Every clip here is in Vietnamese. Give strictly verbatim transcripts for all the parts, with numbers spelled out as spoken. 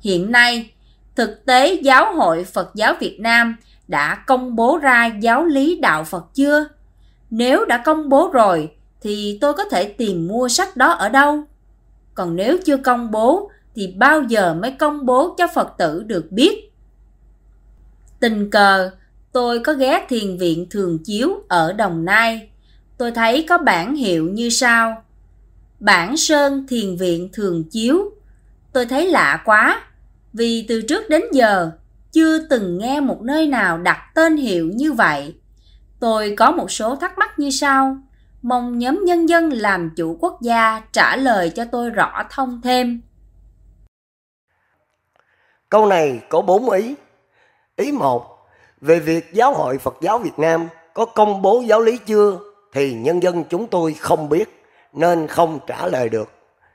Hiện nay, thực tế Giáo hội Phật giáo Việt Nam đã công bố ra giáo lý đạo Phật chưa? Nếu đã công bố rồi, thì tôi có thể tìm mua sách đó ở đâu? Còn nếu chưa công bố, thì bao giờ mới công bố cho Phật tử được biết? Tình cờ, tôi có ghé thiền viện Thường Chiếu ở Đồng Nai. Tôi thấy có bảng hiệu như sau: Bản Sơn Thiền viện Thường Chiếu. Tôi thấy lạ quá, vì từ trước đến giờ chưa từng nghe một nơi nào đặt tên hiệu như vậy. Tôi có một số thắc mắc như sau, mong nhóm nhân dân làm chủ quốc gia trả lời cho tôi rõ thông thêm. Câu này có bốn ý. Ý một, về việc Giáo hội Phật giáo Việt Nam có công bố giáo lý chưa thì nhân dân chúng tôi không biết nên không trả lời được.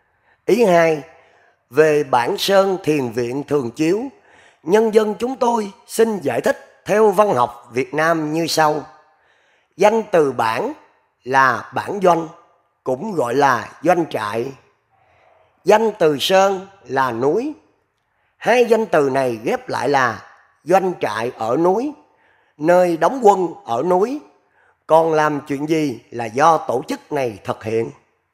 Ý hai, về Bản Sơn Thiền viện Thường Chiếu, nhân dân chúng tôi xin giải thích theo văn học Việt Nam như sau. Danh từ bản là bản doanh, cũng gọi là doanh trại. Danh từ sơn là núi. Hai danh từ này ghép lại là doanh trại ở núi, nơi đóng quân ở núi, còn làm chuyện gì là do tổ chức này thực hiện.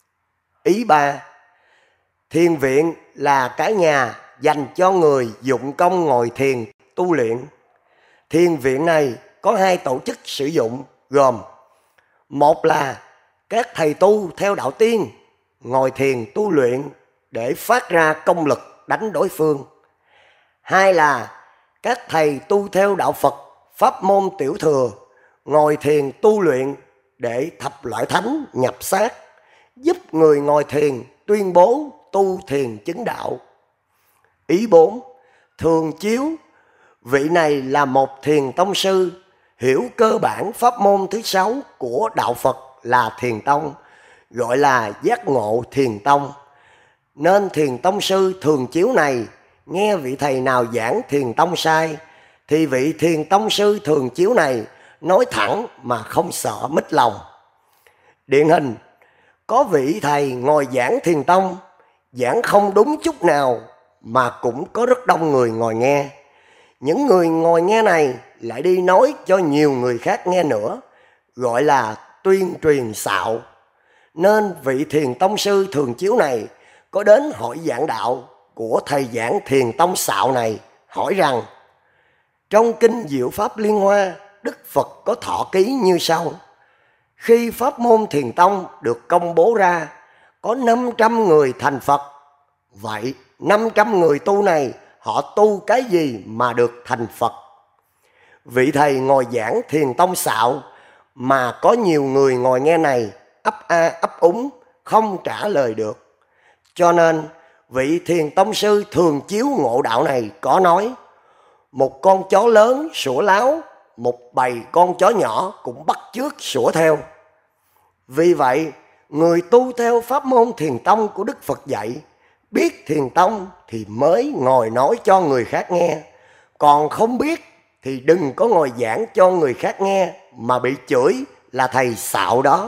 Ý ba, thiền viện là cái nhà dành cho người dụng công ngồi thiền tu luyện. Thiền viện này có hai tổ chức sử dụng gồm: một là các thầy tu theo đạo Tiên ngồi thiền tu luyện để phát ra công lực đánh đối phương. Hai là các thầy tu theo đạo Phật pháp môn tiểu thừa ngồi thiền tu luyện để thập loại thánh nhập xác, giúp người ngồi thiền tuyên bố tu thiền chứng đạo. Ý bốn, Thường Chiếu, vị này là một thiền tông sư, hiểu cơ bản pháp môn thứ sáu của đạo Phật là thiền tông, gọi là giác ngộ thiền tông. Nên thiền tông sư Thường Chiếu này nghe vị thầy nào giảng thiền tông sai, thì vị thiền tông sư Thường Chiếu này nói thẳng mà không sợ mít lòng. Điển hình, có vị thầy ngồi giảng thiền tông, giảng không đúng chút nào mà cũng có rất đông người ngồi nghe. Những người ngồi nghe này lại đi nói cho nhiều người khác nghe nữa, gọi là tuyên truyền xạo. Nên vị thiền tông sư Thường Chiếu này có đến hỏi giảng đạo của thầy giảng thiền tông xạo này, hỏi rằng trong kinh Diệu Pháp Liên Hoa, Đức Phật có thọ ký như sau: khi pháp môn thiền tông được công bố ra, có năm trăm người thành Phật. Vậy năm trăm người tu này họ tu cái gì mà được thành Phật? Vị thầy ngồi giảng thiền tông xạo mà có nhiều người ngồi nghe này ấp a ấp úng không trả lời được. Cho nên vị thiền tông sư Thường Chiếu ngộ đạo này có nói: một con chó lớn sủa láo, một bầy con chó nhỏ cũng bắt chước sủa theo. Vì vậy, người tu theo pháp môn thiền tông của Đức Phật dạy, biết thiền tông thì mới ngồi nói cho người khác nghe, còn không biết thì đừng có ngồi giảng cho người khác nghe mà bị chửi là thầy xạo đó.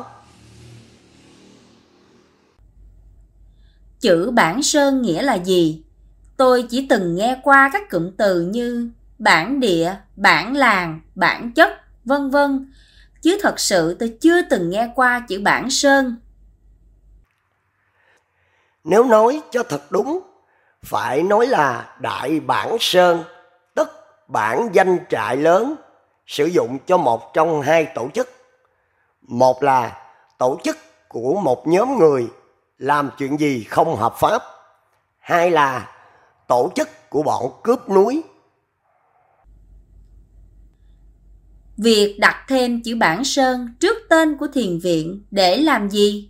Chữ Bản Sơn nghĩa là gì? Tôi chỉ từng nghe qua các cụm từ như bản địa, bản làng, bản chất, vân vân, chứ thật sự tôi chưa từng nghe qua chữ Bản Sơn. Nếu nói cho thật đúng, phải nói là Đại Bản Sơn, tức bản danh trại lớn, sử dụng cho một trong hai tổ chức. Một là tổ chức của một nhóm người làm chuyện gì không hợp pháp. Hai là tổ chức của bọn cướp núi. Việc đặt thêm chữ Bản Sơn trước tên của thiền viện để làm gì?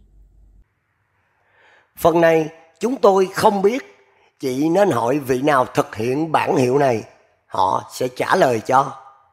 Phần này chúng tôi không biết, chị nên hỏi vị nào thực hiện bản hiệu này, họ sẽ trả lời cho.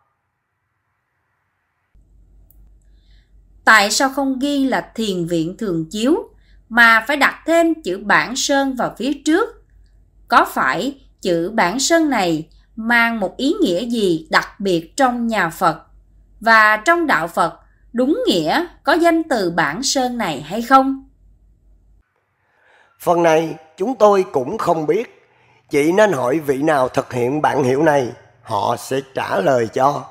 Tại sao không ghi là thiền viện Thường Chiếu mà phải đặt thêm chữ Bản Sơn vào phía trước? Có phải chữ Bản Sơn này mang một ý nghĩa gì đặc biệt trong nhà Phật và trong đạo Phật đúng nghĩa có danh từ Bản Sơn này hay không? Phần này chúng tôi cũng không biết, Chị nên hỏi vị nào thực hiện bản hiệu này, họ sẽ trả lời cho.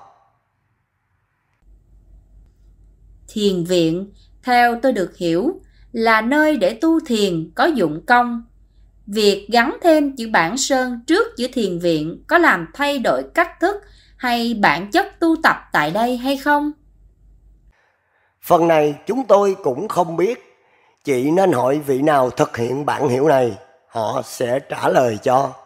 Thiền viện, theo tôi được hiểu, là nơi để tu thiền có dụng công. Việc gắn thêm chữ Bản Sơn trước chữ thiền viện có làm thay đổi cách thức hay bản chất tu tập tại đây hay không? Phần này chúng tôi cũng không biết. Chị nên hỏi vị nào thực hiện bản hiệu này, họ sẽ trả lời cho.